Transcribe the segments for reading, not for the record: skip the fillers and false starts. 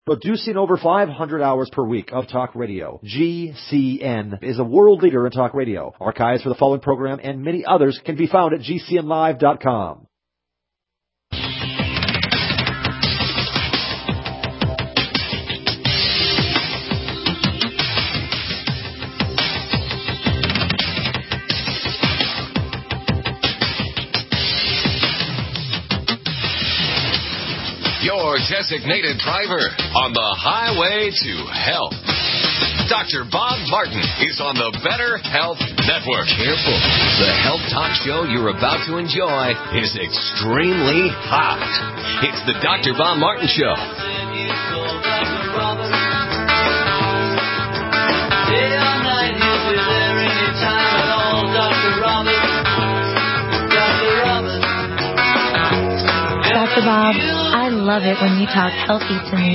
Producing over 500 hours per week of talk radio, GCN is a world leader in talk radio. Archives for the following program and many others can be found at GCNlive.com. Your designated driver on the highway to health. Dr. Bob Martin is on the Better Health Network. Careful. The health talk show you're about to enjoy is extremely hot. It's the Dr. Bob Martin Show. Dr. Bob, I love it when you talk healthy to me.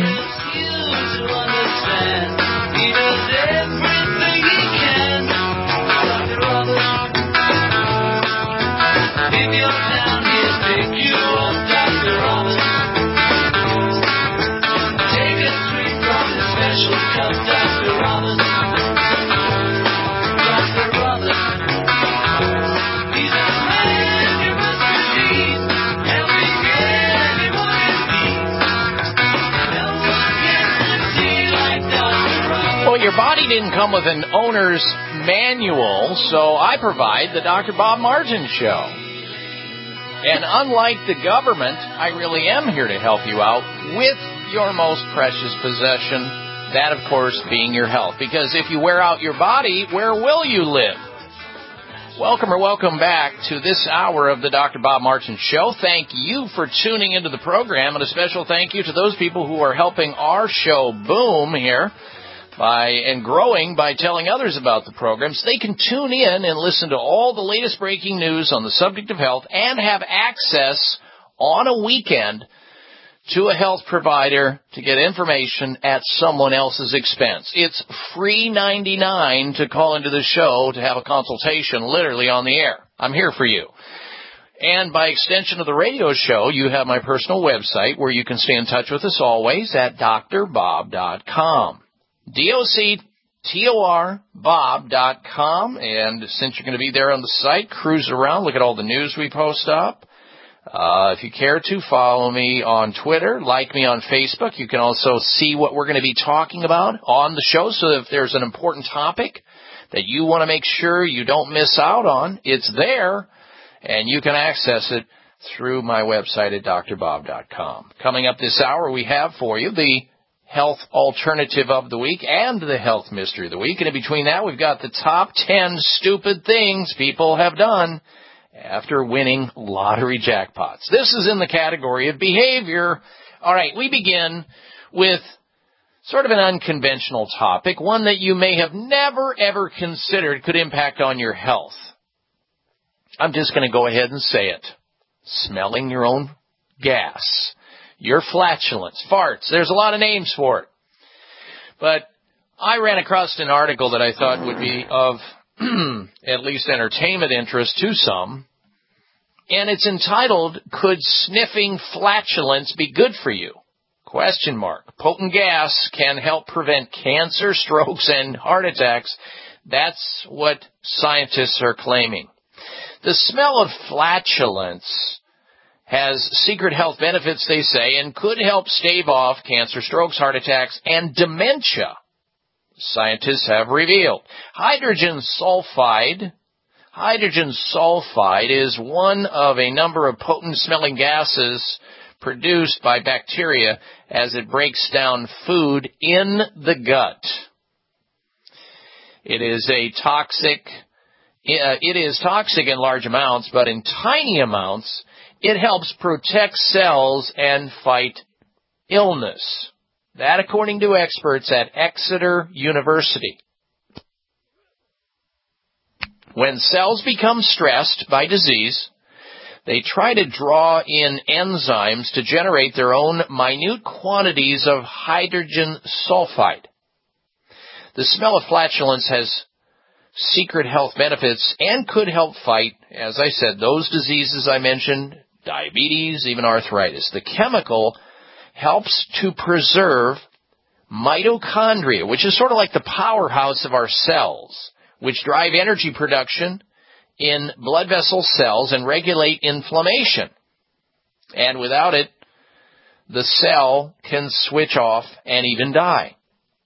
Your body didn't come with an owner's manual, so I provide the Dr. Bob Martin Show. And unlike the government, I really am here to help you out with your most precious possession, that, of course, being your health. Because if you wear out your body, where will you live? Welcome back to this hour of the Dr. Bob Martin Show. Thank you for tuning into the program, and a special thank you to those people who are helping our show boom here and growing by telling others about the program, so they can tune in and listen to all the latest breaking news on the subject of health and have access on a weekend to a health provider to get information at someone else's expense. It's free 99 to call into the show to have a consultation literally on the air. I'm here for you. And by extension of the radio show, you have my personal website where you can stay in touch with us always at drbob.com. DOCTOR.Bob.com, and since you're going to be there on the site, cruise around, look at all the news we post up. If you care to, follow me on Twitter, like me on Facebook. You can also see what we're going to be talking about on the show, so if there's an important topic that you want to make sure you don't miss out on, it's there, and you can access it through my website at drbob.com. Coming up this hour, we have for you the Health Alternative of the Week and the Health Mystery of the Week. And in between that, we've got the top 10 stupid things people have done after winning lottery jackpots. This is in the category of behavior. All right, we begin with sort of an unconventional topic, one that you may have never, ever considered could impact on your health. I'm just going to go ahead and say it. Smelling your own gas. Your flatulence, farts, there's a lot of names for it. But I ran across an article that I thought would be of at least entertainment interest to some, and it's entitled, Could Sniffing Flatulence Be Good for You? ? Potent gas can help prevent cancer, strokes, and heart attacks. That's what scientists are claiming. The smell of flatulence has secret health benefits, they say, and could help stave off cancer, strokes, heart attacks, and dementia, scientists have revealed. Hydrogen sulfide is one of a number of potent-smelling gases produced by bacteria as it breaks down food in the gut. It is toxic in large amounts, but in tiny amounts, it helps protect cells and fight illness. That, according to experts at Exeter University. When cells become stressed by disease, they try to draw in enzymes to generate their own minute quantities of hydrogen sulfide. The smell of flatulence has secret health benefits and could help fight, as I said, those diseases I mentioned, diabetes, even arthritis. The chemical helps to preserve mitochondria, which is sort of like the powerhouse of our cells, which drive energy production in blood vessel cells and regulate inflammation. And without it, the cell can switch off and even die.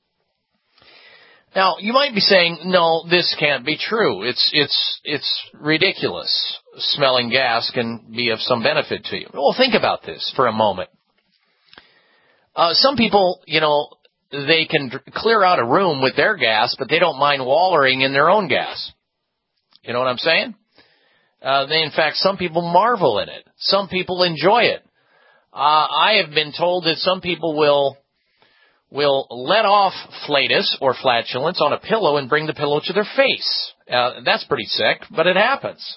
Now, you might be saying, no, this can't be true. It's ridiculous. Smelling gas can be of some benefit to you. Well, think about this for a moment. Some people, they can clear out a room with their gas, but they don't mind wallowing in their own gas. You know what I'm saying? In fact, some people marvel in it. Some people enjoy it. I have been told that some people will let off flatus or flatulence on a pillow and bring the pillow to their face. That's pretty sick, but it happens.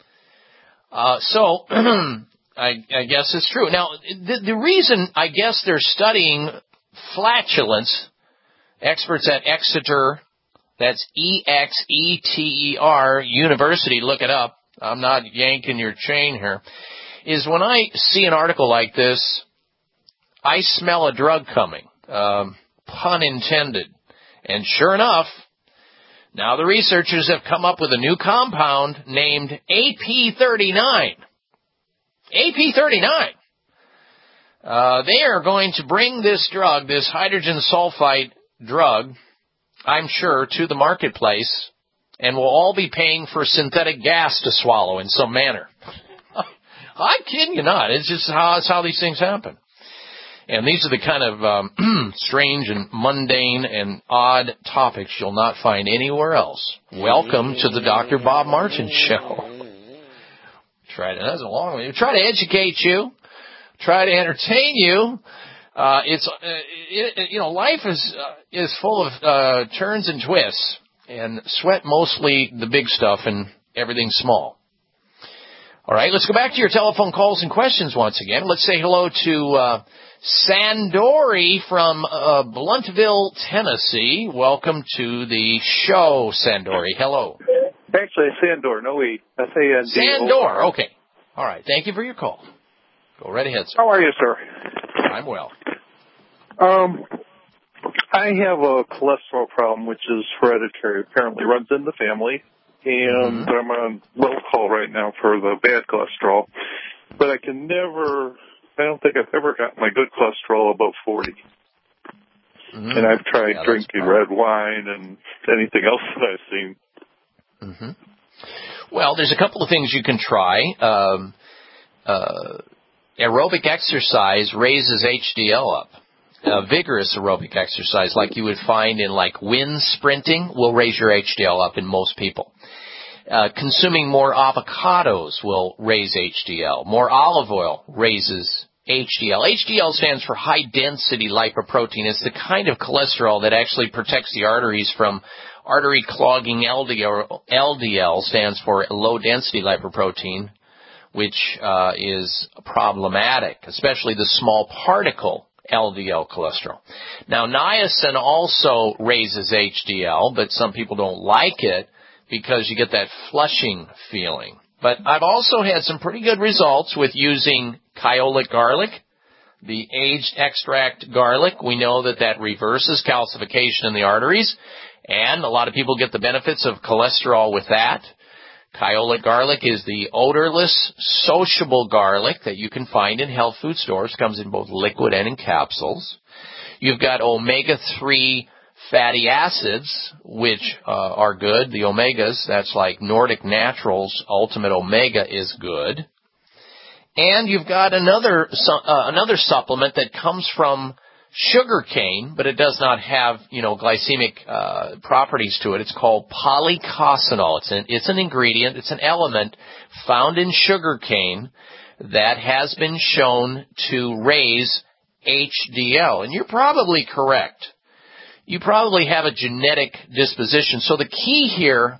So I guess it's true. Now, the reason I guess they're studying flatulence, experts at Exeter, that's EXETER University, look it up. I'm not yanking your chain here, is when I see an article like this, I smell a drug coming. Pun intended. And sure enough, now the researchers have come up with a new compound named AP39. AP39. They are going to bring this drug, this hydrogen sulfide drug, I'm sure, to the marketplace, and we'll all be paying for synthetic gas to swallow in some manner. I'm kidding you not. It's just how these things happen. And these are the kind of strange and mundane and odd topics you'll not find anywhere else. Welcome to the Dr. Bob Martin Show. That's a long one. Try to educate you, try to entertain you. Life is full of turns and twists, and sweat mostly the big stuff and everything small. All right, let's go back to your telephone calls and questions once again. Let's say hello to Sandori from Bluntville, Tennessee. Welcome to the show, Sandori. Hello. Actually, Sandor, no E. S-A-N-D-O-R. Sandor, okay. All right, thank you for your call. Go right ahead, sir. How are you, sir? I'm well. I have a cholesterol problem, which is hereditary. Apparently runs in the family. And I'm on well call right now for the bad cholesterol. But I don't think I've ever got my good cholesterol above 40. And I've tried drinking red wine and anything else that I've seen. Well, there's a couple of things you can try. Aerobic exercise raises HDL up. Vigorous aerobic exercise, like you would find in wind sprinting, will raise your HDL up in most people. Consuming more avocados will raise HDL. More olive oil raises HDL. HDL stands for high-density lipoprotein. It's the kind of cholesterol that actually protects the arteries from artery-clogging LDL. LDL stands for low-density lipoprotein, which is problematic, especially the small particle LDL cholesterol. Now, niacin also raises HDL, but some people don't like it because you get that flushing feeling. But I've also had some pretty good results with using Kyolic garlic, the aged extract garlic. We know that reverses calcification in the arteries, and a lot of people get the benefits of cholesterol with that. Kyolic garlic is the odorless, sociable garlic that you can find in health food stores. It comes in both liquid and in capsules. You've got omega-3 fatty acids, which are good. The omegas, that's like Nordic Naturals Ultimate Omega is good. And you've got another supplement that comes from sugar cane, but it does not have, glycemic properties to it. It's called polycosanol. It's an ingredient, it's an element found in sugar cane that has been shown to raise HDL. And you're probably correct. You probably have a genetic disposition. So the key here,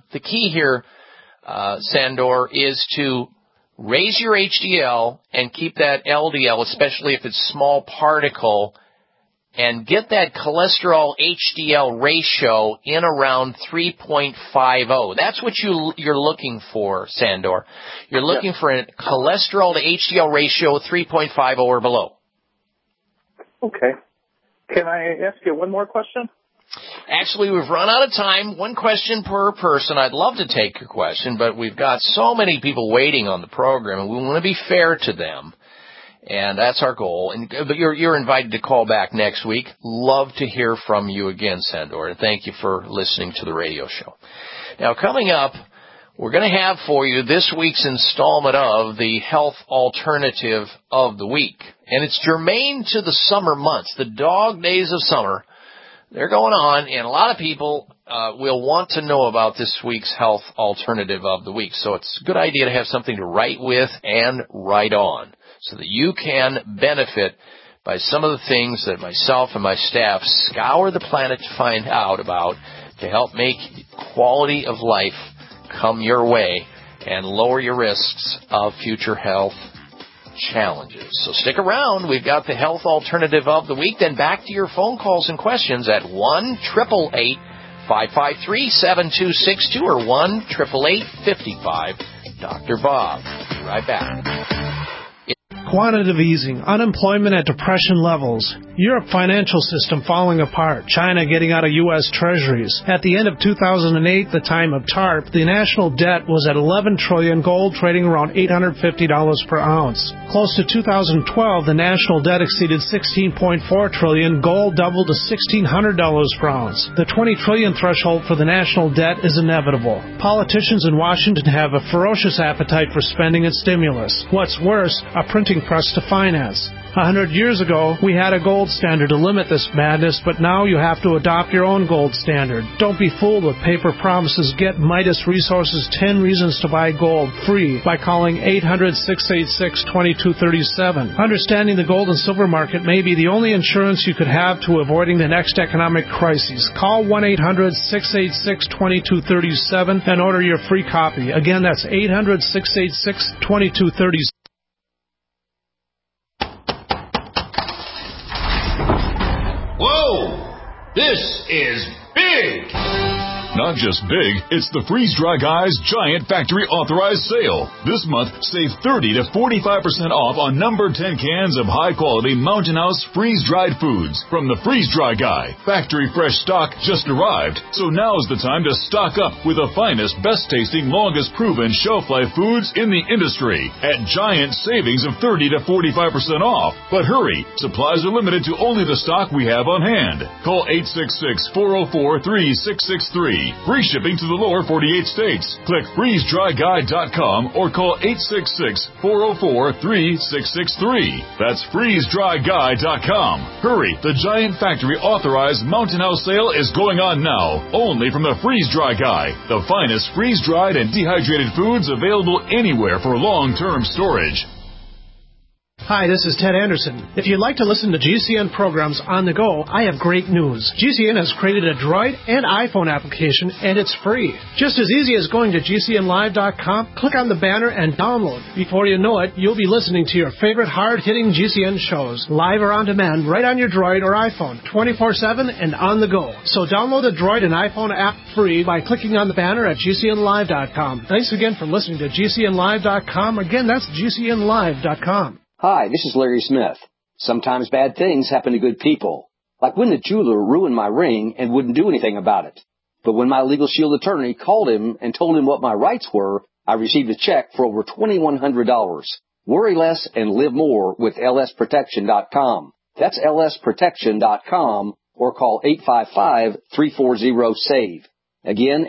Sandor, is to raise your HDL and keep that LDL, especially if it's small particle, and get that cholesterol HDL ratio in around 3.50. That's what you're looking for, Sandor. You're looking for a cholesterol to HDL ratio 3.50 or below. Okay. Can I ask you one more question? Actually, we've run out of time. One question per person. I'd love to take your question, but we've got so many people waiting on the program, and we want to be fair to them. And that's our goal. But you're invited to call back next week. Love to hear from you again, Sandor. And thank you for listening to the radio show. Now, coming up, we're going to have for you this week's installment of the Health Alternative of the Week. And it's germane to the summer months, the dog days of summer. They're going on, and a lot of people will want to know about this week's Health Alternative of the Week. So it's a good idea to have something to write with and write on so that you can benefit by some of the things that myself and my staff scour the planet to find out about to help make quality of life come your way and lower your risks of future health challenges. So stick around. We've got the Health Alternative of the Week. Then back to your phone calls and questions at 1-888-553-7262 or 1-888-55 Dr. Bob. Be right back. Quantitative easing, unemployment at depression levels, Europe financial system falling apart, China getting out of U.S. treasuries. At the end of 2008, the time of TARP, the national debt was at $11 trillion, gold trading around $850 per ounce. Close to 2012, the national debt exceeded $16.4 trillion, gold doubled to $1,600 per ounce. The $20 trillion threshold for the national debt is inevitable. Politicians in Washington have a ferocious appetite for spending and stimulus. What's worse, a printing press to finance. 100 years ago, we had a gold standard to limit this madness, but now you have to adopt your own gold standard. Don't be fooled with paper promises. Get Midas Resources 10 Reasons to Buy Gold free by calling 800-686-2237. Understanding the gold and silver market may be the only insurance you could have to avoiding the next economic crisis. Call 1-800-686-2237 and order your free copy. Again, that's 800-686-2237. Whoa! This is big! Not just big, it's the Freeze Dry Guy's Giant Factory Authorized Sale. This month, save 30 to 45% off on number 10 cans of high-quality Mountain House freeze-dried foods from the Freeze Dry Guy. Factory fresh stock just arrived, so now's the time to stock up with the finest, best-tasting, longest-proven shelf-life foods in the industry at giant savings of 30 to 45% off. But hurry, supplies are limited to only the stock we have on hand. Call 866-404-3663. Free shipping to the lower 48 states. Click freezedryguy.com or call 866-404-3663. That's freezedryguy.com. Hurry, the Giant Factory Authorized Mountain House Sale is going on now, only from the Freeze Dry Guy, the finest freeze-dried and dehydrated foods available anywhere for long-term storage. Hi, this is Ted Anderson. If you'd like to listen to GCN programs on the go, I have great news. GCN has created a Droid and iPhone application, and it's free. Just as easy as going to GCNlive.com, click on the banner, and download. Before you know it, you'll be listening to your favorite hard-hitting GCN shows, live or on demand, right on your Droid or iPhone, 24/7 and on the go. So download the Droid and iPhone app free by clicking on the banner at GCNlive.com. Thanks again for listening to GCNlive.com. Again, that's GCNlive.com. Hi, this is Larry Smith. Sometimes bad things happen to good people. Like when the jeweler ruined my ring and wouldn't do anything about it. But when my Legal Shield attorney called him and told him what my rights were, I received a check for over $2,100. Worry less and live more with lsprotection.com. That's lsprotection.com or call 855-340-SAVE. Again,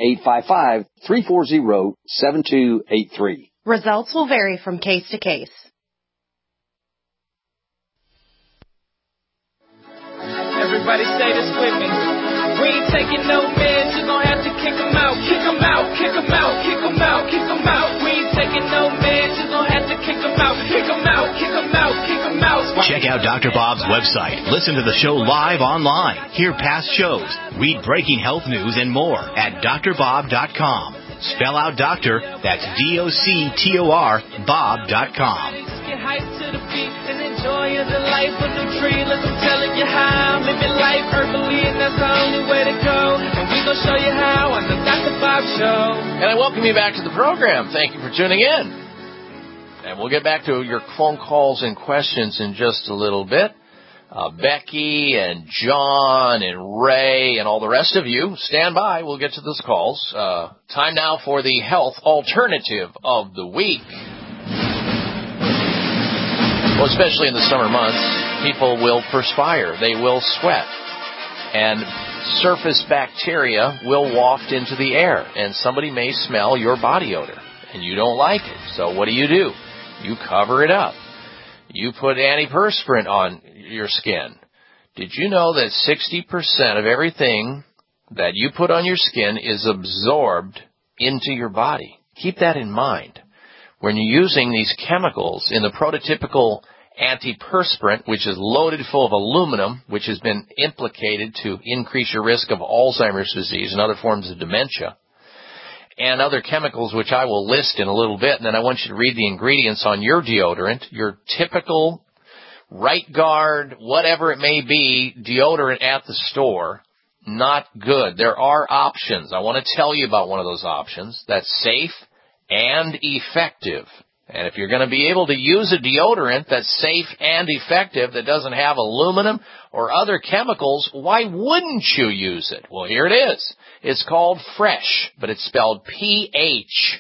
855-340-7283. Results will vary from case to case. Everybody say this with me. We ain't taking no meds, you gon' have to kick them out. Kick them out, kick them out, kick them out, kick them out. We ain't taking no meds, you gon' have to kick them out. Kick them out, kick them out, kick them out. Check out Dr. Bob's website. Listen to the show live online. Hear past shows. Read breaking health news and more at drbob.com. Spell out doctor, that's DOCTOR, Bob.com. Get hyped to the beat and enjoy the life of the tree. Like I'm telling you how, living life herbally, and that's the only way to go. And we gon' show you how on the Dr. Bob Show. And I welcome you back to the program. Thank you for tuning in. And we'll get back to your phone calls and questions in just a little bit. Becky and John and Ray and all the rest of you, stand by. We'll get to those calls. Time now for the health alternative of the week. Well, especially in the summer months, people will perspire. They will sweat. And surface bacteria will waft into the air. And somebody may smell your body odor. And you don't like it. So what do? You cover it up. You put antiperspirant on your skin. Did you know that 60% of everything that you put on your skin is absorbed into your body? Keep that in mind. When you're using these chemicals in the prototypical antiperspirant, which is loaded full of aluminum, which has been implicated to increase your risk of Alzheimer's disease and other forms of dementia, and other chemicals which I will list in a little bit, and then I want you to read the ingredients on your deodorant, your typical Right Guard, whatever it may be, deodorant at the store, not good. There are options. I want to tell you about one of those options that's safe and effective. And if you're going to be able to use a deodorant that's safe and effective, that doesn't have aluminum or other chemicals, why wouldn't you use it? Well, here it is. It's called Fresh, but it's spelled P-H-R-E-S-H.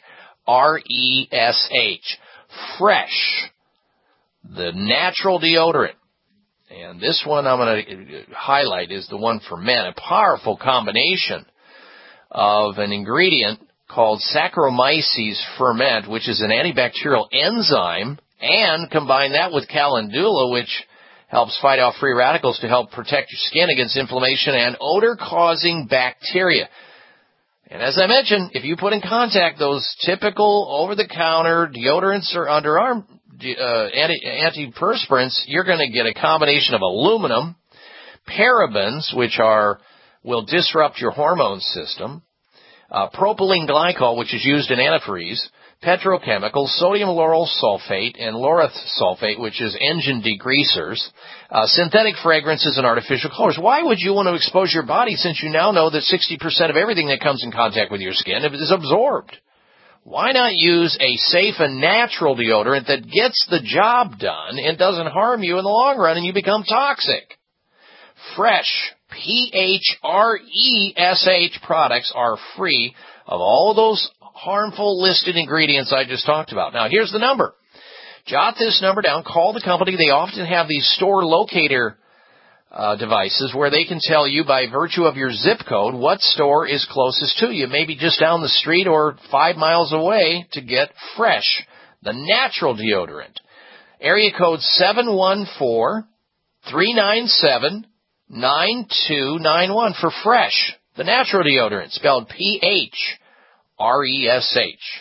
Fresh, the natural deodorant. And this one I'm going to highlight is the one for men, a powerful combination of an ingredient called Saccharomyces ferment, which is an antibacterial enzyme, and combine that with calendula, which helps fight off free radicals to help protect your skin against inflammation and odor-causing bacteria. And as I mentioned, if you put in contact those typical over-the-counter deodorants or underarm antiperspirants, you're going to get a combination of aluminum, parabens, which will disrupt your hormone system, propylene glycol, which is used in antifreeze, petrochemicals, sodium lauryl sulfate, and laureth sulfate, which is engine degreasers, synthetic fragrances, and artificial colors. Why would you want to expose your body since you now know that 60% of everything that comes in contact with your skin is absorbed? Why not use a safe and natural deodorant that gets the job done and doesn't harm you in the long run and you become toxic? Fresh, P-H-R-E-S-H products are free of all of those harmful listed ingredients I just talked about. Now, here's the number. Jot this number down. Call the company. They often have these store locator devices where they can tell you by virtue of your zip code what store is closest to you, maybe just down the street or 5 miles away, to get Fresh, the natural deodorant. Area code 714-397-9291 for Fresh, the natural deodorant, spelled P-H-R-E-S-H.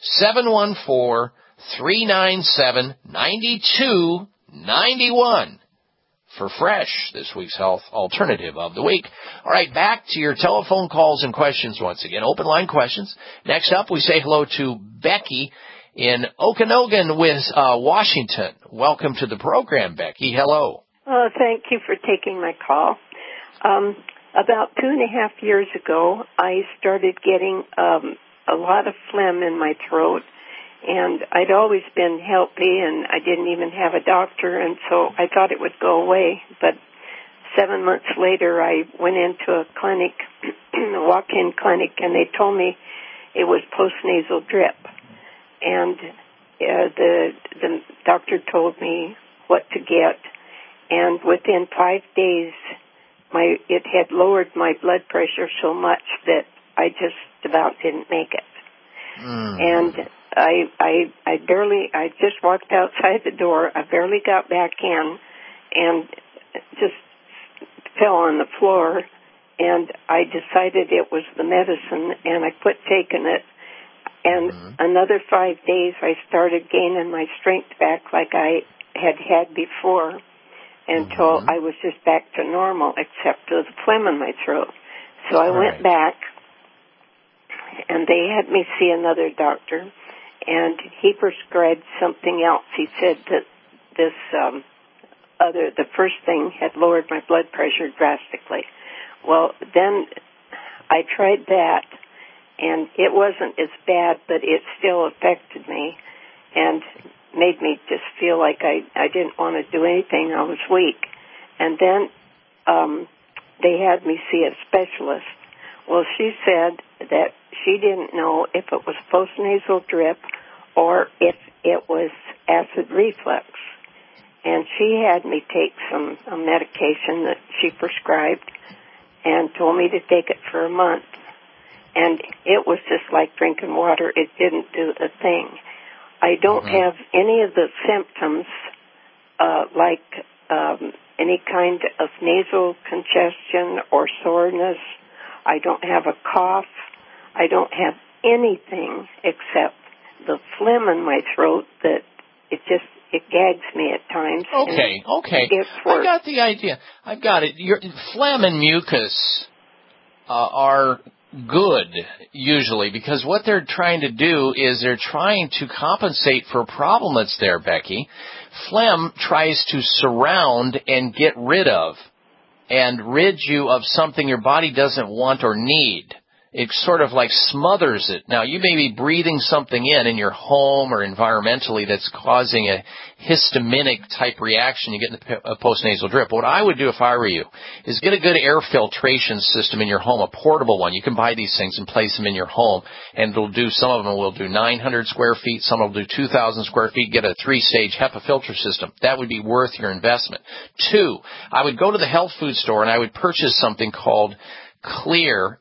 714-397-9291 for Fresh, this week's health alternative of the week. All right, back to your telephone calls and questions once again. Open line questions. Next up, we say hello to Becky in Okanogan, Washington. Welcome to the program, Becky. Hello. Oh, thank you for taking my call. About 2.5 years ago, I started getting a lot of phlegm in my throat, and I'd always been healthy, and I didn't even have a doctor, and so I thought it would go away. But 7 months later, I went into a clinic, a walk-in clinic, and they told me it was postnasal drip. And the doctor told me what to get, and within 5 days, it had lowered my blood pressure so much that I just about didn't make it. And I just walked outside the door. I barely got back in and just fell on the floor, and I decided it was the medicine, and I quit taking it. And another 5 days, I started gaining my strength back like I had before, until I was just back to normal, except for the phlegm in my throat. So I went back, and they had me see another doctor, and he prescribed something else. He said that this the first thing had lowered my blood pressure drastically. Well, then I tried that, and it wasn't as bad, but it still affected me and made me just feel like I didn't want to do anything. I was weak. And then they had me see a specialist. Well, she said that she didn't know if it was postnasal drip or if it was acid reflux. And she had me take a medication that she prescribed and told me to take it for a month. And it was just like drinking water. It didn't do a thing. I don't have any of the symptoms like any kind of nasal congestion or soreness. I don't have a cough. I don't have anything except the phlegm in my throat that it gags me at times. Okay. I got the idea. I've got it. Your phlegm and mucus are good, usually, because what they're trying to do is they're trying to compensate for a problem that's there, Becky. Phlegm tries to surround and get rid of and rid you of something your body doesn't want or need. It sort of like smothers it. Now, you may be breathing something in your home or environmentally that's causing a histaminic type reaction. You get in the postnasal drip. What I would do if I were you is get a good air filtration system in your home, a portable one. You can buy these things and place them in your home, and some of them will do 900 square feet, some will do 2,000 square feet. Get a 3-stage HEPA filter system. That would be worth your investment. 2, I would go to the health food store and I would purchase something called Xlear,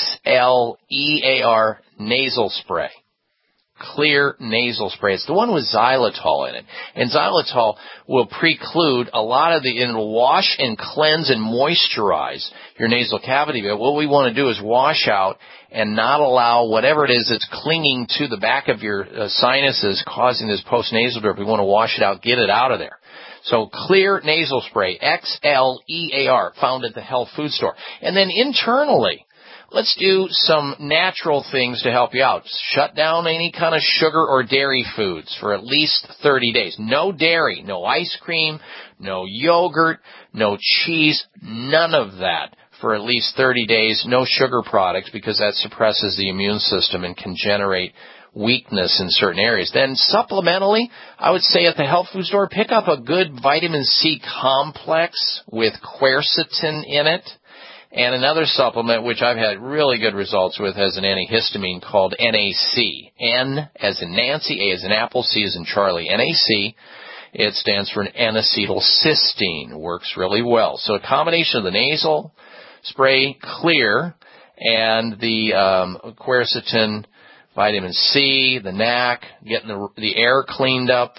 Xlear nasal spray. Xlear nasal spray. It's the one with xylitol in it. And xylitol will preclude a lot of it'll wash and cleanse and moisturize your nasal cavity. But what we want to do is wash out and not allow whatever it is that's clinging to the back of your sinuses causing this postnasal drip. We want to wash it out, get it out of there. So Xlear nasal spray, Xlear, found at the health food store. And then internally, let's do some natural things to help you out. Shut down any kind of sugar or dairy foods for at least 30 days. No dairy, no ice cream, no yogurt, no cheese, none of that for at least 30 days. No sugar products because that suppresses the immune system and can generate weakness in certain areas. Then supplementally, I would say at the health food store, pick up a good vitamin C complex with quercetin in it. And another supplement, which I've had really good results with, has an antihistamine called NAC. N as in Nancy, A as in Apple, C as in Charlie. NAC, it stands for N-acetylcysteine. Works really well. So a combination of the nasal spray Xlear and the quercetin, vitamin C, the NAC, getting the air cleaned up.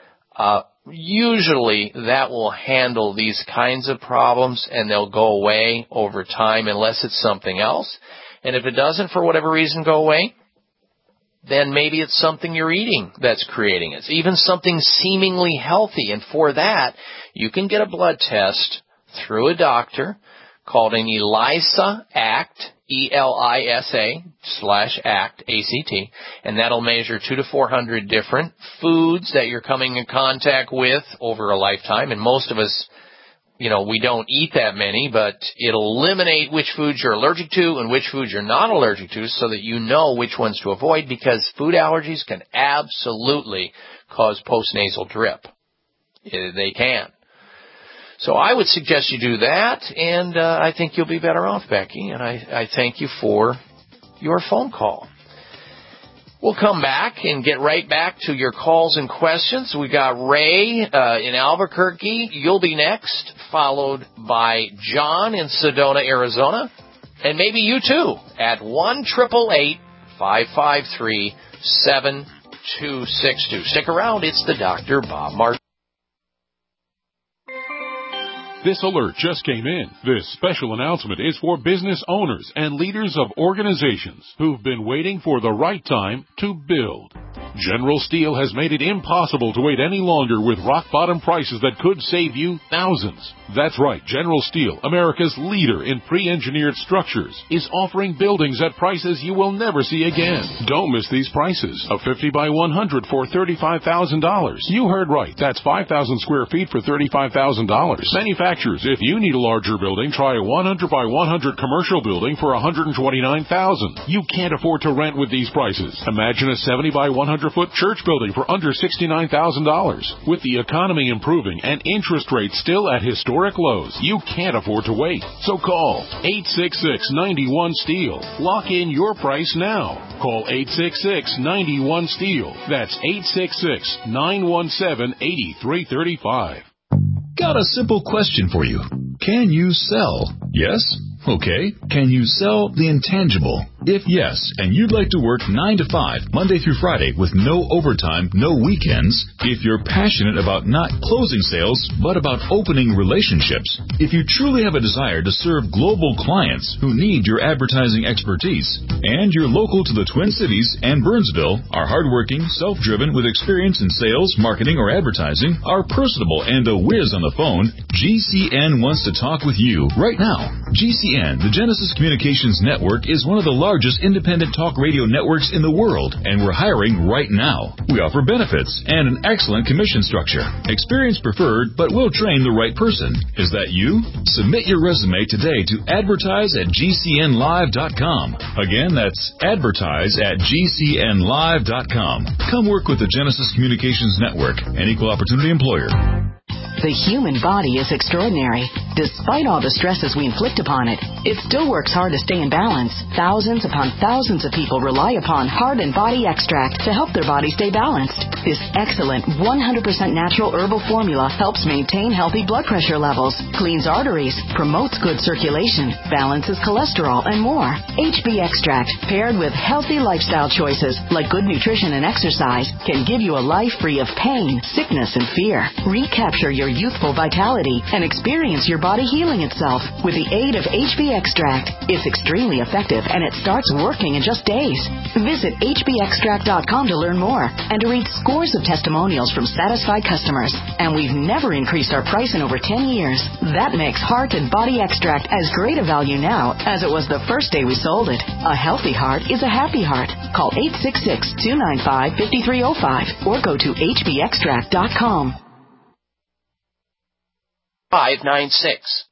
Usually that will handle these kinds of problems and they'll go away over time unless it's something else. And if it doesn't for whatever reason go away, then maybe it's something you're eating that's creating it. Even something seemingly healthy. And for that, you can get a blood test through a doctor called an ELISA ACT, ELISA/ACT, ACT, and that'll measure 200 to 400 different foods that you're coming in contact with over a lifetime. And most of us, we don't eat that many, but it'll eliminate which foods you're allergic to and which foods you're not allergic to so that you know which ones to avoid, because food allergies can absolutely cause postnasal drip. They can. So I would suggest you do that, and I think you'll be better off, Becky, and I thank you for your phone call. We'll come back and get right back to your calls and questions. We got Ray in Albuquerque. You'll be next, followed by John in Sedona, Arizona, and maybe you too at 1-888-553-7262. Stick around. It's the Dr. Bob Martin. This alert just came in. This special announcement is for business owners and leaders of organizations who've been waiting for the right time to build. General Steel has made it impossible to wait any longer with rock-bottom prices that could save you thousands. That's right, General Steel, America's leader in pre-engineered structures, is offering buildings at prices you will never see again. Don't miss these prices. A 50 by 100 for $35,000. You heard right. That's 5,000 square feet for $35,000. Manufacturers, if you need a larger building, try a 100 by 100 commercial building for $129,000. You can't afford to rent with these prices. Imagine a 70 by 100-foot church building for under $69,000. With the economy improving and interest rates still at historic lows, you can't afford to wait. So call 866-91-STEEL. Lock in your price now. Call 866-91-STEEL. That's 866-917-8335. Got a simple question for you. Can you sell? Yes? Okay. Can you sell the intangible? If yes, and you'd like to work 9 to 5, Monday through Friday, with no overtime, no weekends, if you're passionate about not closing sales, but about opening relationships, if you truly have a desire to serve global clients who need your advertising expertise, and you're local to the Twin Cities and Burnsville, are hardworking, self-driven, with experience in sales, marketing, or advertising, are personable and a whiz on the phone, GCN wants to talk with you right now. GCN, the Genesis Communications Network, is one of the largest independent talk radio networks in the world, and we're hiring right now. We offer benefits and an excellent commission structure. Experience preferred, but we'll train the right person. Is that you? Submit your resume today to advertise@gcnlive.com. Again, that's advertise@gcnlive.com. Come work with the Genesis Communications Network, an equal opportunity employer. The human body is extraordinary. Despite all the stresses we inflict upon it, it still works hard to stay in balance. Thousands upon thousands of people rely upon Heart and Body Extract to help their body stay balanced. This excellent 100% natural herbal formula helps maintain healthy blood pressure levels, cleans arteries, promotes good circulation, balances cholesterol, and more. HB Extract, paired with healthy lifestyle choices like good nutrition and exercise, can give you a life free of pain, sickness, and fear. Recapture your youthful vitality and experience your body healing itself with the aid of HB Extract. It's extremely effective, and it starts working in just days. Visit hbextract.com to learn more and to read scores of testimonials from satisfied customers. And we've never increased our price in over 10 years. That makes Heart and Body Extract as great a value now as it was the first day we sold it. A healthy heart is a happy heart. Call 866-295-5305 or go to hbextract.com. 596.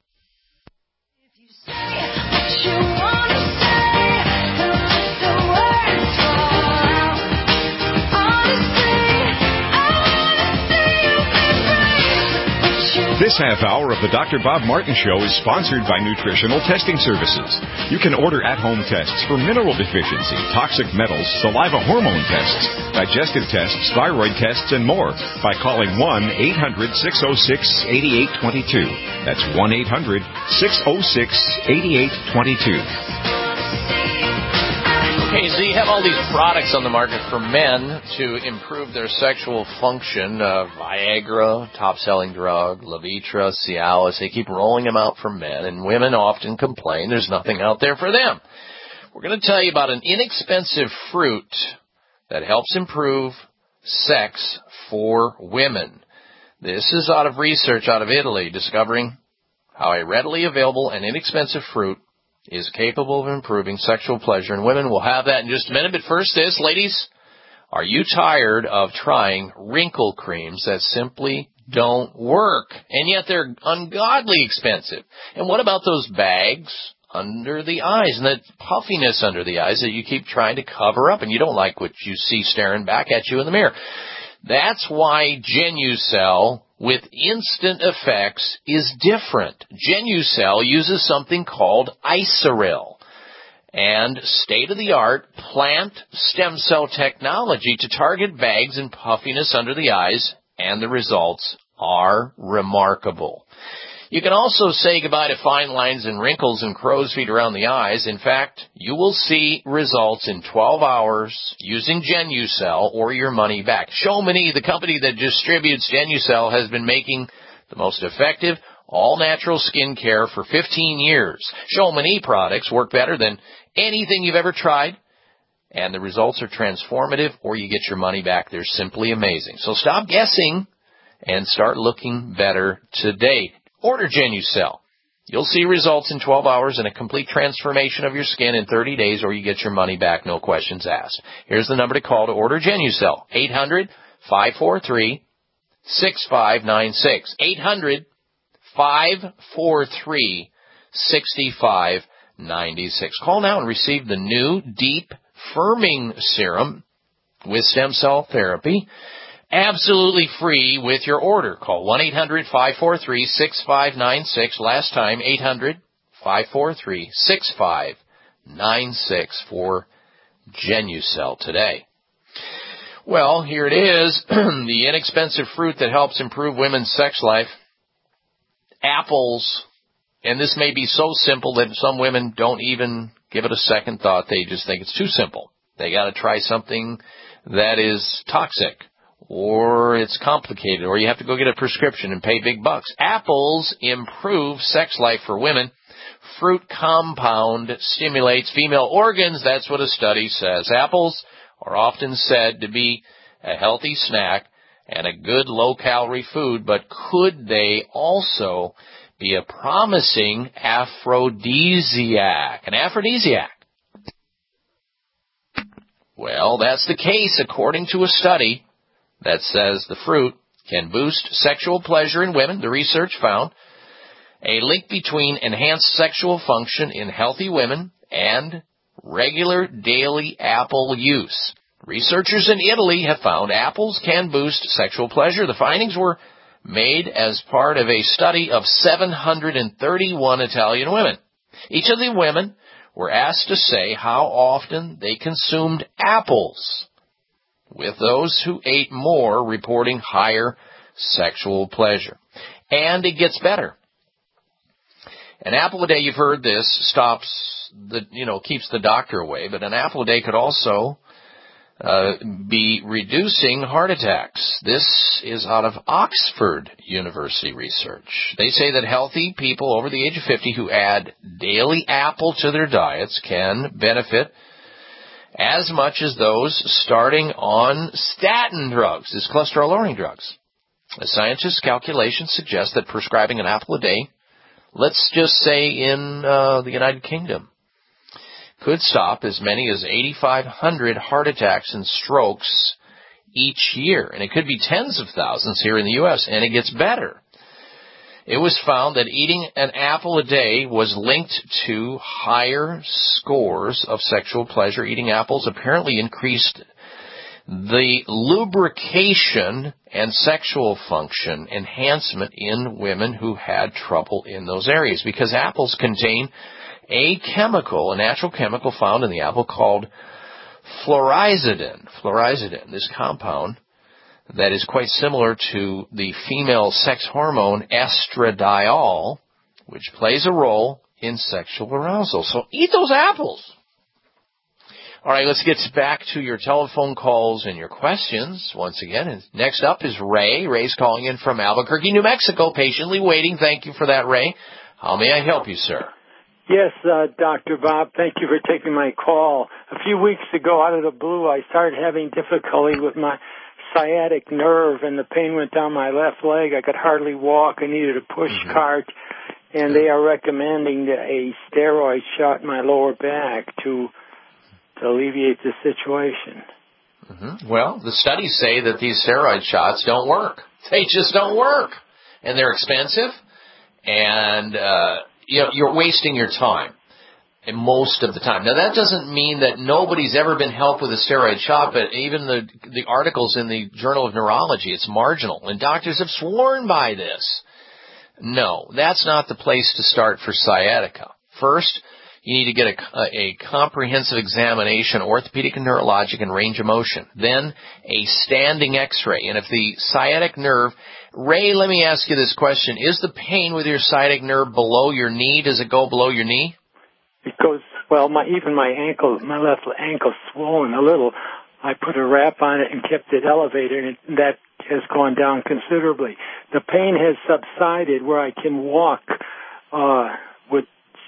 This half hour of the Dr. Bob Martin Show is sponsored by Nutritional Testing Services. You can order at-home tests for mineral deficiency, toxic metals, saliva hormone tests, digestive tests, thyroid tests, and more by calling 1-800-606-8822. That's 1-800-606-8822. Okay, so you have all these products on the market for men to improve their sexual function. Viagra, top-selling drug, Levitra, Cialis. They keep rolling them out for men, and women often complain there's nothing out there for them. We're going to tell you about an inexpensive fruit that helps improve sex for women. This is out of research out of Italy, discovering how a readily available and inexpensive fruit is capable of improving sexual pleasure in women. We'll have that in just a minute. But first this, ladies, are you tired of trying wrinkle creams that simply don't work? And yet they're ungodly expensive. And what about those bags under the eyes and that puffiness under the eyes that you keep trying to cover up and you don't like what you see staring back at you in the mirror? That's why Genucel with instant effects is different. Genucel uses something called Isoril and state-of-the-art plant stem cell technology to target bags and puffiness under the eyes, and the results are remarkable. You can also say goodbye to fine lines and wrinkles and crow's feet around the eyes. In fact, you will see results in 12 hours using Genucel or your money back. Chamonix, the company that distributes Genucel, has been making the most effective all-natural skin care for 15 years. Chamonix products work better than anything you've ever tried, and the results are transformative, or you get your money back. They're simply amazing. So stop guessing and start looking better today. Order Genucel. You'll see results in 12 hours and a complete transformation of your skin in 30 days, or you get your money back, no questions asked. Here's the number to call to order Genucel. 800-543-6596. 800-543-6596. Call now and receive the new Deep Firming Serum. with stem cell therapy, absolutely free with your order. Call 1-800-543-6596. Last time, 800-543-6596 for Genucell today. Well, here it is, the inexpensive fruit that helps improve women's sex life. Apples. And this may be so simple that some women don't even give it a second thought. They just think it's too simple. They got to try something that is toxic, or it's complicated, or you have to go get a prescription and pay big bucks. Apples improve sex life for women. Fruit compound stimulates female organs. That's what a study says. Apples are often said to be a healthy snack and a good low-calorie food, but could they also be a promising aphrodisiac? An aphrodisiac. Well, that's the case according to a study that says the fruit can boost sexual pleasure in women. The research found a link between enhanced sexual function in healthy women and regular daily apple use. Researchers in Italy have found apples can boost sexual pleasure. The findings were made as part of a study of 731 Italian women. Each of the women were asked to say how often they consumed apples, with those who ate more reporting higher sexual pleasure. And it gets better. An apple a day, you've heard this, keeps the doctor away, but an apple a day could also be reducing heart attacks. This is out of Oxford University research. They say that healthy people over the age of 50 who add daily apple to their diets can benefit as much as those starting on statin drugs, these cholesterol-lowering drugs. A scientist's calculations suggest that prescribing an apple a day, let's just say in the United Kingdom, could stop as many as 8,500 heart attacks and strokes each year. And it could be tens of thousands here in the U.S., and it gets better. It was found that eating an apple a day was linked to higher scores of sexual pleasure. Eating apples apparently increased the lubrication and sexual function enhancement in women who had trouble in those areas, because apples contain a natural chemical found in the apple called fluorizidin. This compound that is quite similar to the female sex hormone estradiol, which plays a role in sexual arousal. So eat those apples. All right, let's get back to your telephone calls and your questions once again. Next up is Ray. Ray's calling in from Albuquerque, New Mexico, patiently waiting. Thank you for that, Ray. How may I help you, sir? Yes, Dr. Bob, thank you for taking my call. A few weeks ago, out of the blue, I started having difficulty with my sciatic nerve, and the pain went down my left leg. I could hardly walk. I needed a push cart, and they are recommending a steroid shot in my lower back to alleviate the situation. Well, the studies say that these steroid shots don't work. They just don't work. And they're expensive, and you're wasting your time most of the time. Now, that doesn't mean that nobody's ever been helped with a steroid shot, but even the articles in the Journal of Neurology, it's marginal, and doctors have sworn by this. No, that's not the place to start for sciatica. First, you need to get a comprehensive examination, orthopedic and neurologic, and range of motion. Then a standing x-ray. And if the sciatic nerve, Ray, let me ask you this question. Is the pain with your sciatic nerve below your knee? Does it go below your knee? It goes, well, my left ankle's swollen a little. I put a wrap on it and kept it elevated, and that has gone down considerably. The pain has subsided where I can walk with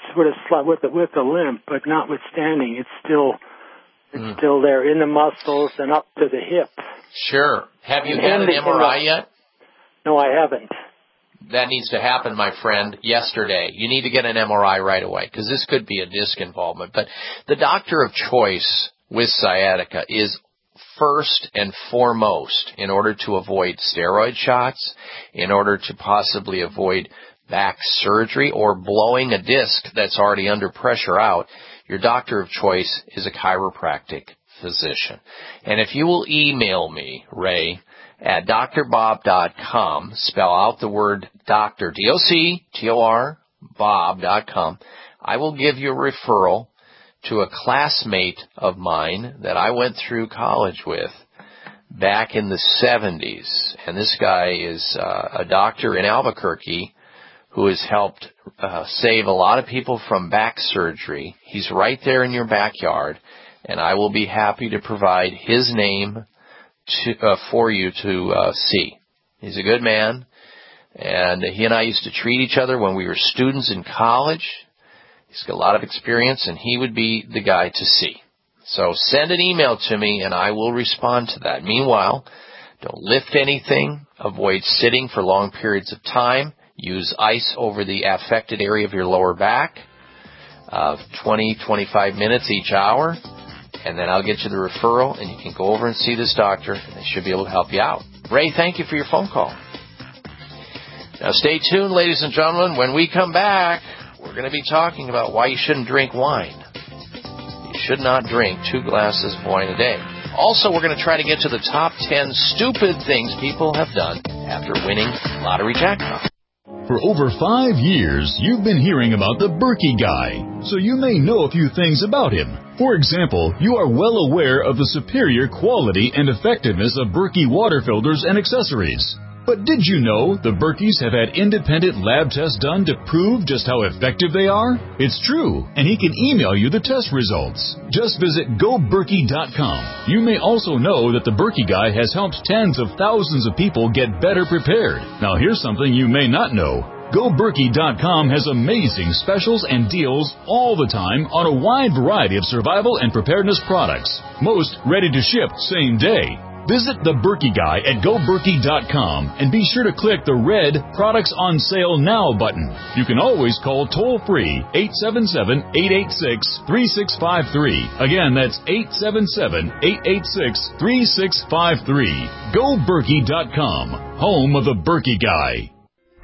a limp, but notwithstanding, it's still there in the muscles and up to the hip. Sure. Have you had an MRI yet? No, I haven't. That needs to happen, my friend, yesterday. You need to get an MRI right away, because this could be a disc involvement. But the doctor of choice with sciatica is first and foremost, in order to avoid steroid shots, in order to possibly avoid back surgery or blowing a disc that's already under pressure out, your doctor of choice is a chiropractic physician. And if you will email me, Ray, at drbob.com, spell out the word doctor, D-O-C-T-O-R, bob.com, I will give you a referral to a classmate of mine that I went through college with back in the 70s. And this guy is a doctor in Albuquerque who has helped save a lot of people from back surgery. He's right there in your backyard, and I will be happy to provide his name for you to see. He's a good man, and he and I used to treat each other when we were students in college. He's got a lot of experience, and he would be the guy to see. So send an email to me, and I will respond to that. Meanwhile, don't lift anything. Avoid sitting for long periods of time. Use ice over the affected area of your lower back, 20-25 minutes each hour, and then I'll get you the referral, and you can go over and see this doctor, and they should be able to help you out. Ray, thank you for your phone call. Now stay tuned, ladies and gentlemen. When we come back, we're going to be talking about why you shouldn't drink wine. You should not drink 2 glasses of wine a day. Also, we're going to try to get to the top 10 stupid things people have done after winning lottery jackpot. For over 5 years, you've been hearing about the Berkey guy, so you may know a few things about him. For example, you are well aware of the superior quality and effectiveness of Berkey water filters and accessories. But did you know the Berkeys have had independent lab tests done to prove just how effective they are? It's true, and he can email you the test results. Just visit GoBerkey.com. You may also know that the Berkey guy has helped tens of thousands of people get better prepared. Now here's something you may not know. GoBerkey.com has amazing specials and deals all the time on a wide variety of survival and preparedness products. Most ready to ship same day. Visit the Berkey guy at GoBerkey.com and be sure to click the red Products on Sale Now button. You can always call toll-free 877-886-3653. Again, that's 877-886-3653. GoBerkey.com, home of the Berkey guy.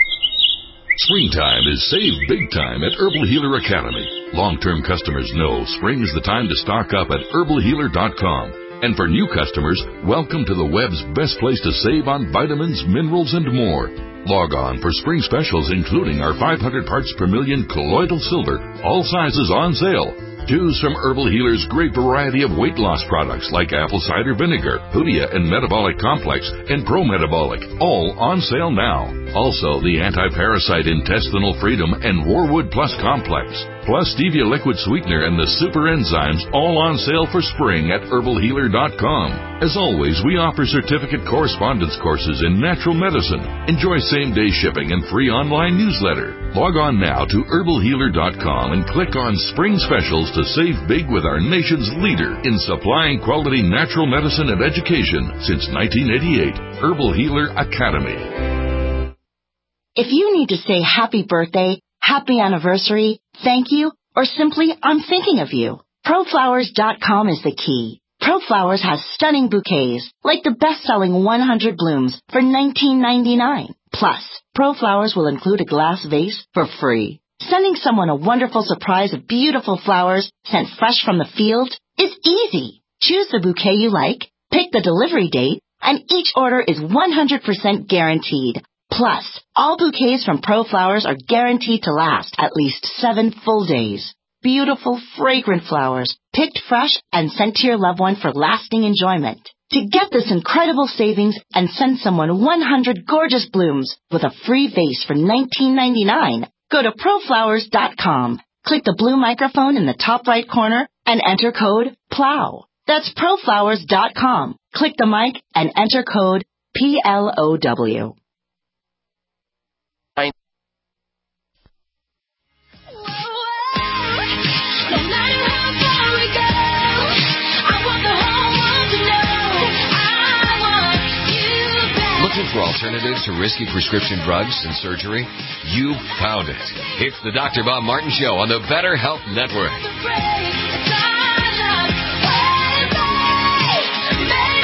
Springtime is save big time at Herbal Healer Academy. Long-term customers know spring is the time to stock up at herbalhealer.com. And for new customers, welcome to the web's best place to save on vitamins, minerals, and more. Log on for spring specials, including our 500 parts per million colloidal silver, all sizes on sale. Choose from Herbal Healer's great variety of weight loss products like apple cider vinegar, Hoodia and Metabolic Complex, and Pro-Metabolic, all on sale now. Also, the Anti-Parasite Intestinal Freedom and Warwood Plus Complex, plus Stevia Liquid Sweetener and the Super Enzymes, all on sale for spring at herbalhealer.com. As always, we offer certificate correspondence courses in natural medicine. Enjoy same-day shipping and free online newsletter. Log on now to herbalhealer.com and click on Spring Specials to save big with our nation's leader in supplying quality natural medicine and education since 1988, Herbal Healer Academy. If you need to say happy birthday, happy anniversary, thank you, or simply I'm thinking of you, ProFlowers.com is the key. ProFlowers has stunning bouquets, like the best-selling 100 blooms for $19.99. Plus, ProFlowers will include a glass vase for free. Sending someone a wonderful surprise of beautiful flowers sent fresh from the field is easy. Choose the bouquet you like, pick the delivery date, and each order is 100% guaranteed. Plus, all bouquets from ProFlowers are guaranteed to last at least 7 full days. Beautiful, fragrant flowers, picked fresh and sent to your loved one for lasting enjoyment. To get this incredible savings and send someone 100 gorgeous blooms with a free vase for $19.99, go to ProFlowers.com. Click the blue microphone in the top right corner and enter code PLOW. That's ProFlowers.com. Click the mic and enter code PLOW. Looking for alternatives to risky prescription drugs and surgery? You found it. It's the Dr. Bob Martin Show on the Better Health Network.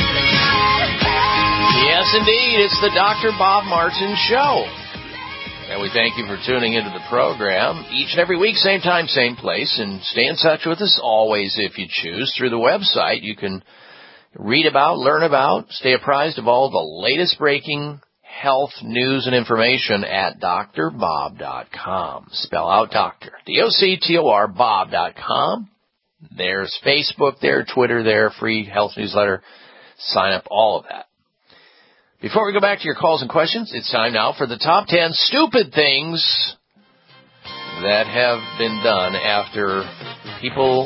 Yes, indeed. It's the Dr. Bob Martin Show. And we thank you for tuning into the program each and every week, same time, same place. And stay in touch with us always if you choose. Through the website, you can read about, learn about, stay apprised of all the latest breaking health news and information at drbob.com. Spell out doctor, D-O-C-T-O-R, bob.com. There's Facebook there, Twitter there, free health newsletter. Sign up, all of that. Before we go back to your calls and questions, it's time now for the top 10 stupid things that have been done after people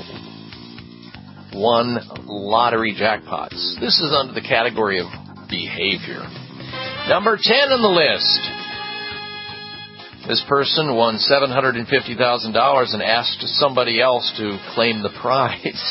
won lottery jackpots. This is under the category of behavior. Number 10 on the list. This person won $750,000 and asked somebody else to claim the prize.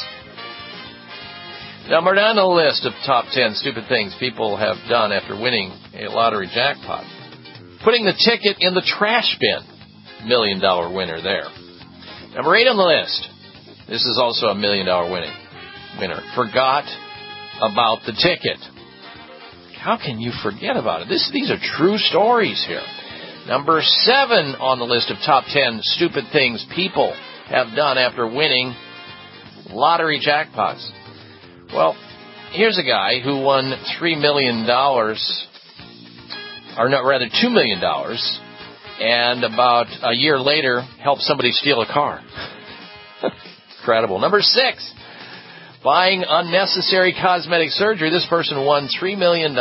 Number 9 on the list of top 10 stupid things people have done after winning a lottery jackpot. Putting the ticket in the trash bin. $1 million winner there. Number 8 on the list. This is also a $1 million winner. Forgot about the ticket. How can you forget about it? These are true stories here. Number 7 on the list of top 10 stupid things people have done after winning lottery jackpots. Well, here's a guy who won $3 million, or no, rather $2 million, and about a year later helped somebody steal a car. Incredible. Number 6, buying unnecessary cosmetic surgery. This person won $3 million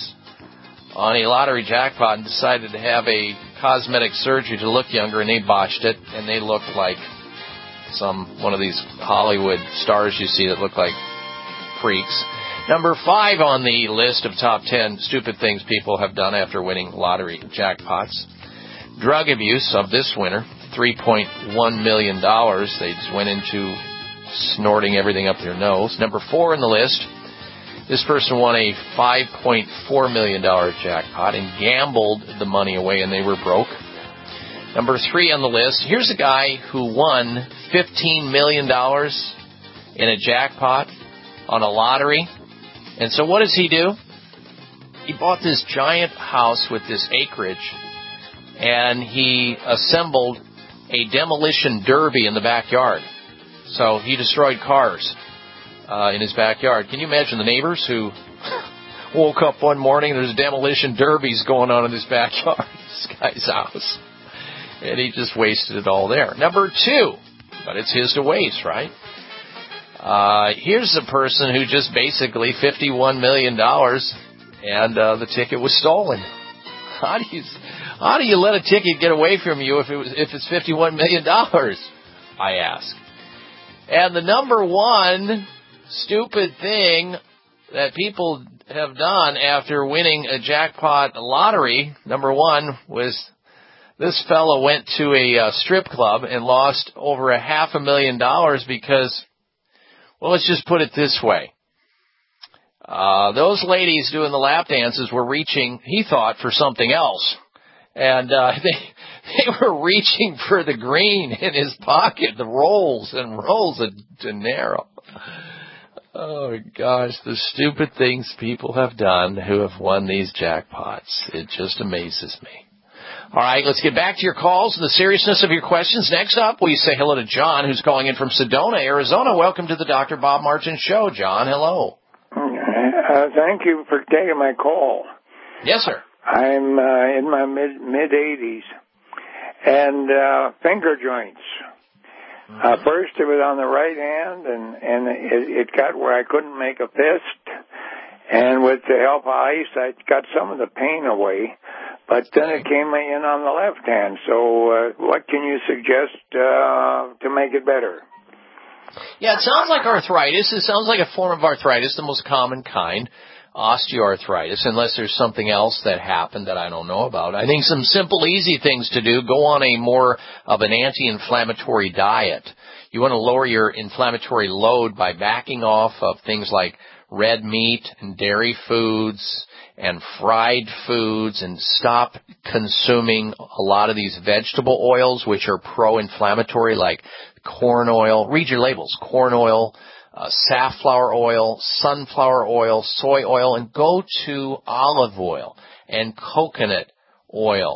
on a lottery jackpot and decided to have a cosmetic surgery to look younger, and they botched it, and they looked like one of these Hollywood stars you see that look like freaks. Number 5 on the list of top 10 stupid things people have done after winning lottery jackpots. Drug abuse of this winner, $3.1 million. They just went into snorting everything up their nose. Number 4 on the list, this person won a $5.4 million jackpot and gambled the money away, and they were broke. Number 3 on the list, here's a guy who won $15 million in a jackpot on a lottery. And so what does he do? He bought this giant house with this acreage, and he assembled a demolition derby in the backyard. So he destroyed cars in his backyard. Can you imagine the neighbors who woke up one morning and there's demolition derbies going on in his backyard, this guy's house. And he just wasted it all there. Number 2, but it's his to waste, right? Here's a person who just basically $51 million and the ticket was stolen. How do you let a ticket get away from you if it's $51 million? I ask. And the number 1 stupid thing that people have done after winning a jackpot lottery, number 1 was this fellow went to a strip club and lost over $500,000 because, well, let's just put it this way. Those ladies doing the lap dances were reaching, he thought, for something else. And they were reaching for the green in his pocket, the rolls and rolls of dinero. Oh, gosh, the stupid things people have done who have won these jackpots. It just amazes me. All right, let's get back to your calls and the seriousness of your questions. Next up, we say hello to John, who's calling in from Sedona, Arizona. Welcome to the Dr. Bob Martin Show. John, hello. Thank you for taking my call. Yes, sir. I'm in my mid-80s, and finger joints. First, it was on the right hand, and it got where I couldn't make a fist. And with the help of ice, I got some of the pain away. But then it came in on the left hand. So what can you suggest to make it better? Yeah, it sounds like arthritis. It sounds like a form of arthritis, the most common kind, osteoarthritis, unless there's something else that happened that I don't know about. I think some simple, easy things to do. Go on a more of an anti-inflammatory diet. You want to lower your inflammatory load by backing off of things like red meat and dairy foods and fried foods, and stop consuming a lot of these vegetable oils which are pro-inflammatory, like corn oil. Read your labels. Corn oil, safflower oil, sunflower oil, soy oil, and go to olive oil and coconut oil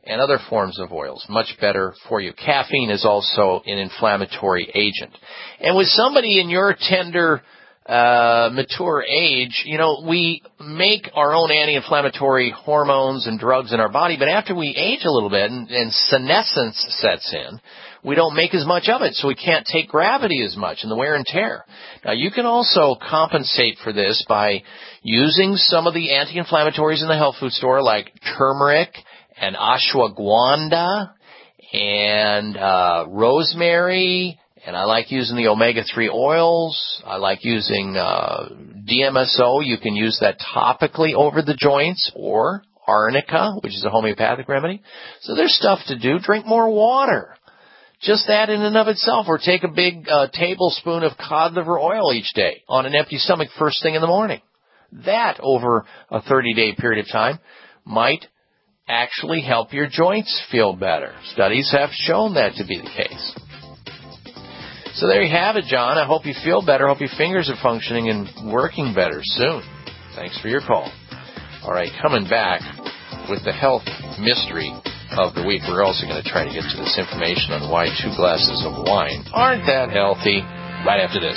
and other forms of oils. Much better for you. Caffeine is also an inflammatory agent. And with somebody in your tender, mature age, we make our own anti-inflammatory hormones and drugs in our body, but after we age a little bit and senescence sets in, we don't make as much of it, so we can't take gravity as much and the wear and tear. Now, you can also compensate for this by using some of the anti-inflammatories in the health food store, like turmeric and ashwagandha and rosemary, and I like using the omega-3 oils. I like using DMSO. You can use that topically over the joints, or arnica, which is a homeopathic remedy. So there's stuff to do. Drink more water. Just that in and of itself, or take a big tablespoon of cod liver oil each day on an empty stomach first thing in the morning. That, over a 30-day period of time, might actually help your joints feel better. Studies have shown that to be the case. So there you have it, John. I hope you feel better. I hope your fingers are functioning and working better soon. Thanks for your call. All right, coming back with the health mystery of the week. We're also going to try to get to this information on why 2 glasses of wine aren't that healthy right after this.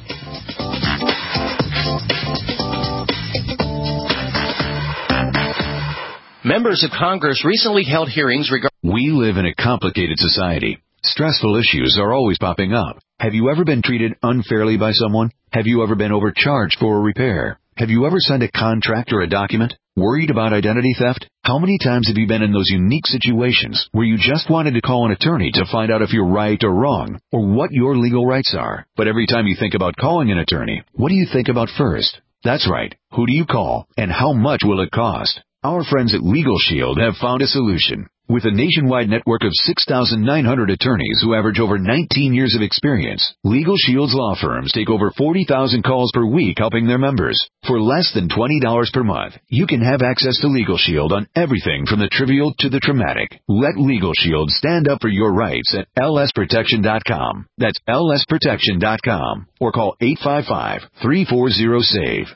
Members of Congress recently held hearings regarding... We live in a complicated society. Stressful issues are always popping up. Have you ever been treated unfairly by someone? Have you ever been overcharged for a repair? Have you ever signed a contract or a document? Worried about identity theft? How many times have you been in those unique situations where you just wanted to call an attorney to find out if you're right or wrong, or what your legal rights are? But every time you think about calling an attorney, what do you think about first? That's right. Who do you call, and how much will it cost? Our friends at Legal Shield have found a solution. With a nationwide network of 6,900 attorneys who average over 19 years of experience, Legal Shield's law firms take over 40,000 calls per week helping their members. For less than $20 per month, you can have access to Legal Shield on everything from the trivial to the traumatic. Let Legal Shield stand up for your rights at lsprotection.com. That's lsprotection.com. Or call 855-340-SAVE,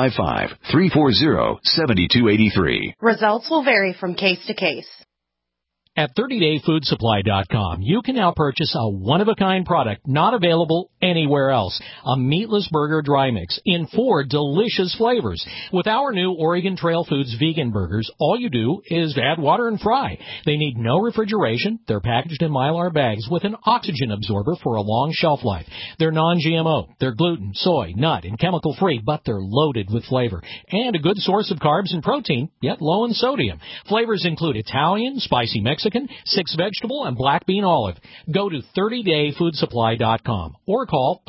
855-340-7283. Results will vary from case to case. At 30dayfoodsupply.com, you can now purchase a one-of-a-kind product not available anywhere else. A meatless burger dry mix in 4 delicious flavors. With our new Oregon Trail Foods vegan burgers, all you do is add water and fry. They need no refrigeration. They're packaged in Mylar bags with an oxygen absorber for a long shelf life. They're non-GMO. They're gluten, soy, nut, and chemical-free, but they're loaded with flavor. And a good source of carbs and protein, yet low in sodium. Flavors include Italian, spicy Mexican, 6 vegetable, and black bean olive. Go to 30dayfoodsupply.com or call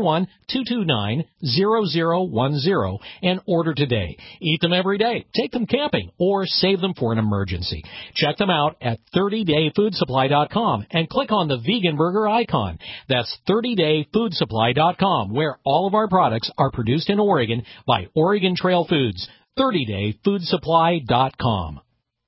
541-229-0010 and order today. Eat them every day, take them camping, or save them for an emergency. Check them out at 30dayfoodsupply.com and click on the vegan burger icon. That's 30dayfoodsupply.com, where all of our products are produced in Oregon by Oregon Trail Foods. 30dayfoodsupply.com.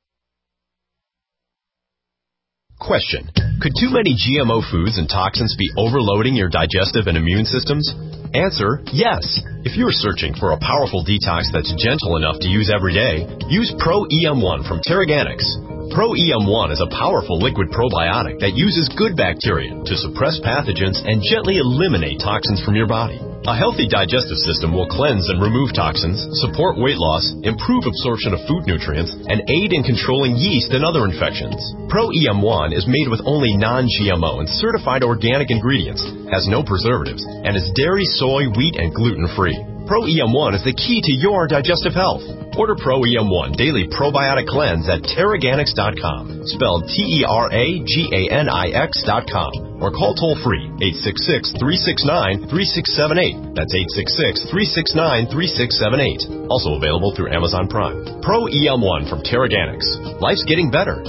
Question: could too many GMO foods and toxins be overloading your digestive and immune systems? Answer: yes. If you're searching for a powerful detox that's gentle enough to use every day, use Pro EM1 from Terraganics. Pro EM1 is a powerful liquid probiotic that uses good bacteria to suppress pathogens and gently eliminate toxins from your body. A healthy digestive system will cleanse and remove toxins, support weight loss, improve absorption of food nutrients, and aid in controlling yeast and other infections. Pro EM1 is made with only non-GMO and certified organic ingredients, has no preservatives, and is dairy, soy, wheat, and gluten-free. Pro EM1 is the key to your digestive health. Order Pro EM1 Daily Probiotic Cleanse at Terraganics.com, spelled Terraganix.com, or call toll-free 866-369-3678. That's 866-369-3678. Also available through Amazon Prime. Pro EM1 from Terraganics. Life's getting better.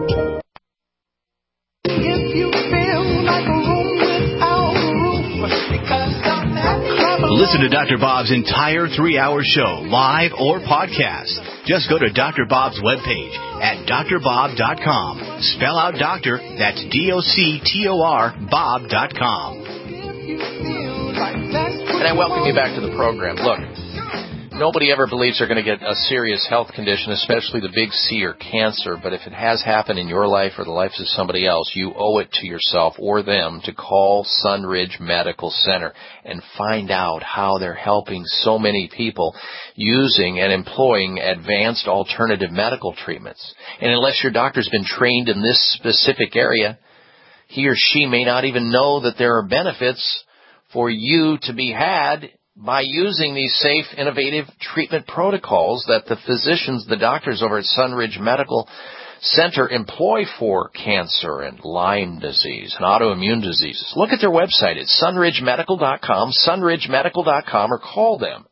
Listen to Dr. Bob's entire 3-hour show, live or podcast. Just go to Dr. Bob's webpage at drbob.com. Spell out doctor, that's DOCTOR, Bob.com. And I welcome you back to the program. Look, Nobody ever believes they're going to get a serious health condition, especially the big C or cancer. But if it has happened in your life or the life of somebody else, you owe it to yourself or them to call Sunridge Medical Center and find out how they're helping so many people using and employing advanced alternative medical treatments. And unless your doctor's been trained in this specific area, he or she may not even know that there are benefits for you to be had by using these safe, innovative treatment protocols that the physicians, the doctors over at Sunridge Medical Center employ for cancer and Lyme disease and autoimmune diseases. Look at their website. It's sunridgemedical.com, sunridgemedical.com, or call them.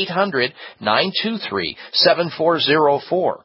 800-923-7404.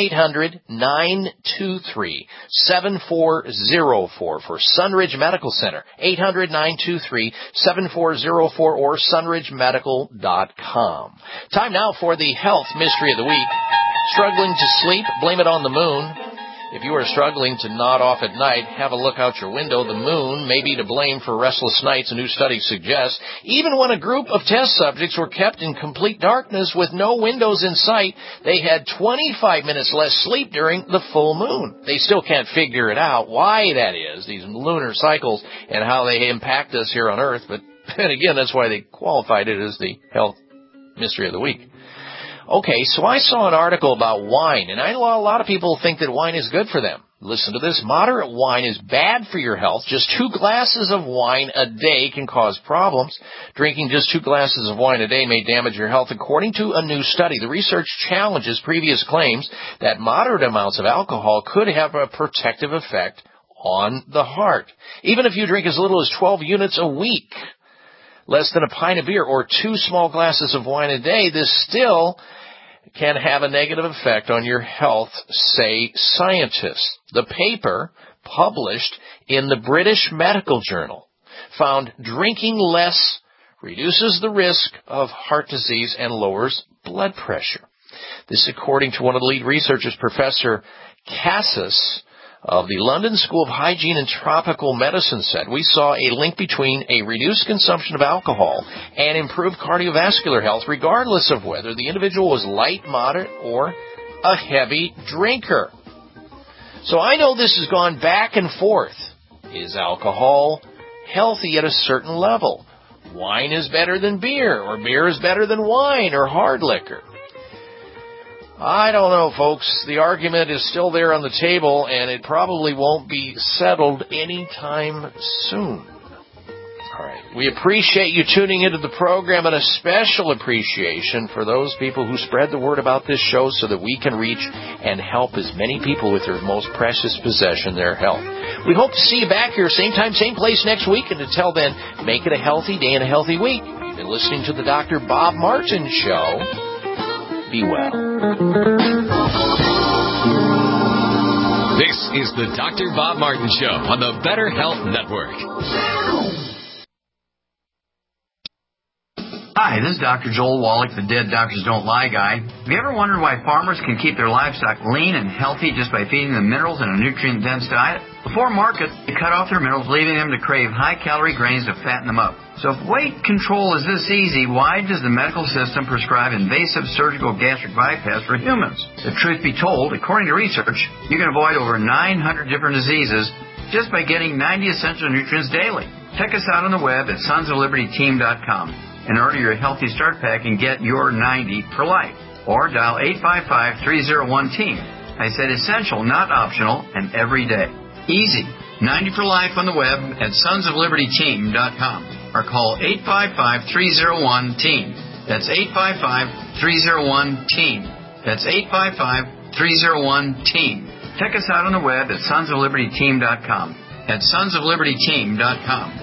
1-800-923-7404 for Sunridge Medical Center. 800-923-7404 or sunridgemedical.com. Time now for the health mystery of the week. Struggling to sleep? Blame it on the moon. If you are struggling to nod off at night, have a look out your window. The moon may be to blame for restless nights, a new study suggests. Even when a group of test subjects were kept in complete darkness with no windows in sight, they had 25 minutes less sleep during the full moon. They still can't figure it out why that is, these lunar cycles, and how they impact us here on Earth. But then again, that's why they qualified it as the health mystery of the week. Okay, so I saw an article about wine, and I know a lot of people think that wine is good for them. Listen to this. Moderate wine is bad for your health. Just 2 glasses of wine a day can cause problems. Drinking just 2 glasses of wine a day may damage your health. According to a new study, the research challenges previous claims that moderate amounts of alcohol could have a protective effect on the heart. Even if you drink as little as 12 units a week, less than a pint of beer, or 2 small glasses of wine a day, this still can have a negative effect on your health, say scientists. The paper, published in the British Medical Journal, found drinking less reduces the risk of heart disease and lowers blood pressure. This, according to one of the lead researchers, Professor Cassis of the London School of Hygiene and Tropical Medicine, said, we saw a link between a reduced consumption of alcohol and improved cardiovascular health, regardless of whether the individual was light, moderate, or a heavy drinker. So I know this has gone back and forth. Is alcohol healthy at a certain level? Wine is better than beer, or beer is better than wine or hard liquor. I don't know, folks. The argument is still there on the table, and it probably won't be settled anytime soon. All right. We appreciate you tuning into the program, and a special appreciation for those people who spread the word about this show so that we can reach and help as many people with their most precious possession, their health. We hope to see you back here, same time, same place next week, and until then, make it a healthy day and a healthy week. You've been listening to the Dr. Bob Martin Show. Be well. This is the Dr. Bob Martin Show on the Better Health Network. Hi, this is Dr. Joel Wallach, the Dead Doctors Don't Lie guy. Have you ever wondered why farmers can keep their livestock lean and healthy just by feeding them minerals and a nutrient-dense diet? Before market, they cut off their minerals, leaving them to crave high-calorie grains to fatten them up. So if weight control is this easy, why does the medical system prescribe invasive surgical gastric bypass for humans? The truth be told, according to research, you can avoid over 900 different diseases just by getting 90 essential nutrients daily. Check us out on the web at sonsoflibertyteam.com. and order your Healthy Start Pack and get your 90 for life. Or dial 855-301-TEAM. I said essential, not optional, and every day. Easy. 90 for life on the web at sonsoflibertyteam.com. Or call 855-301-TEAM. That's 855-301-TEAM. That's 855-301-TEAM. Check us out on the web at sonsoflibertyteam.com. At sonsoflibertyteam.com.